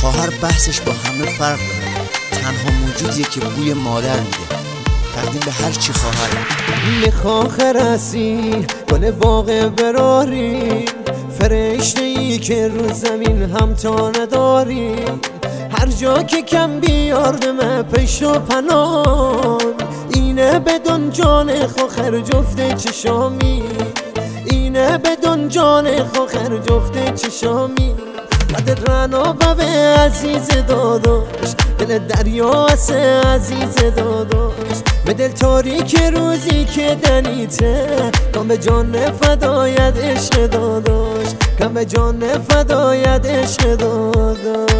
خواهر بحثش با همه فرق داره. تنها موجودیه که بوی مادر میده. تقدیم به هر چی خواهر. میخواخر اسیر گل باغ براری، فرشته ای که رو زمین هم تا نداری. هر جا که کم بیاردم پیش و پناه، اینه بدون جان خواخر جفت چشامی. اینه بدون جان خواخر جفت چشامی. بعد رنا بوه عزیز داداش، دل دریا است عزیز داداش. به دل تاریک روزی که دنیته، کام به جان فدایت عشق داداش. کام به جان فدایت عشق داداش.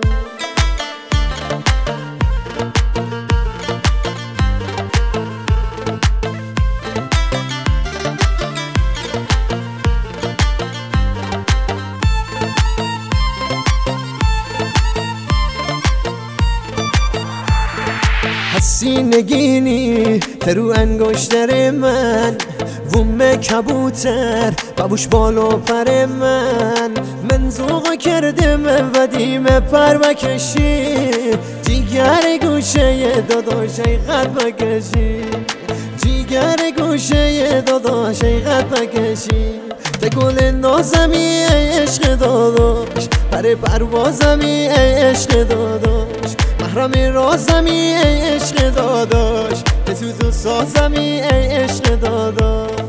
حسی نگینی ترو انگشتر من، ووم کبوتر بابوش بالا پر من. من ذوق کردم ودیم پر بکشی، جیگر گوشه داداش ای قد بکشی. جیگر گوشه داداش ای قد بکشی. ته گل نازمی ای عشق داداش، پر پروازمی ای عشق داداش. محرم رازمی ای عشق داداش، که سوزو سازمی ای عشق داداش.